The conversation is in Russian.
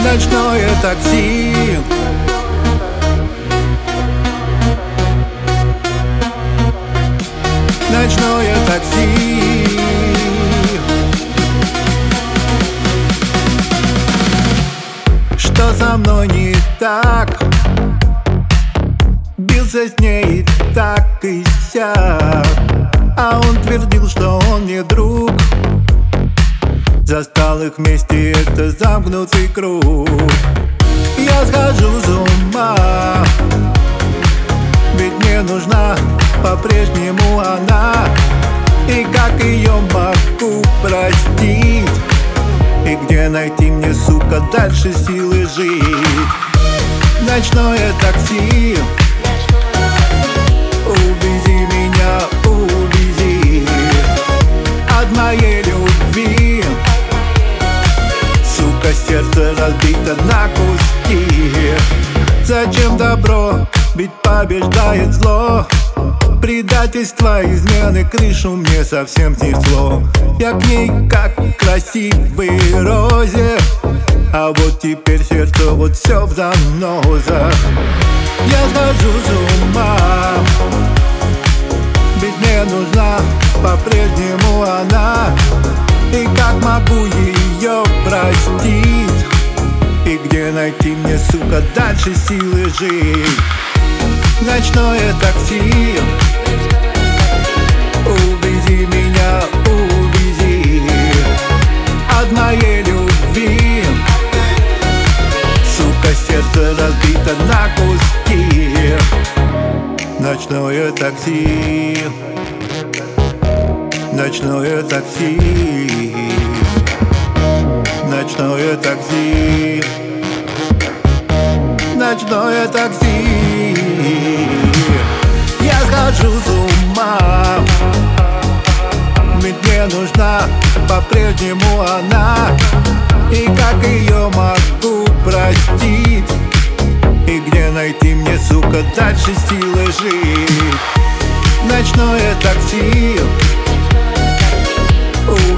Ночное такси. Ночное такси. Что со мной не так? Бился с ней и так и сяк, а он твердил, что он мне друг. Застал их вместе, это замкнутый круг. Я схожу с ума, ведь мне нужна по-прежнему она. И как ее могу простить? И где найти мне, сука, дальше силы жить? Ночное такси. Увези меня, увези от моей любви. Сука, сердце разбито на куски. Зачем добро? Ведь побеждает зло. Предательство, измены, крышу мне совсем снесло. Я к ней как к красивой розе, а вот теперь сердце вот все в занозах. Я схожу с ума, ведь мне нужна по-прежнему она. И как могу ее простить? И где найти мне, сука, дальше силы жить? Ночное такси. Увези меня, увези от моей любви. Сука, сердце разбито на куски. Ночное такси. Ночное такси. Ночное такси. Ночное такси. Я схожу с ума, ведь мне нужна по-прежнему она. И как ее могу простить? И где найти мне, сука, дальше силы жить? Ночное такси.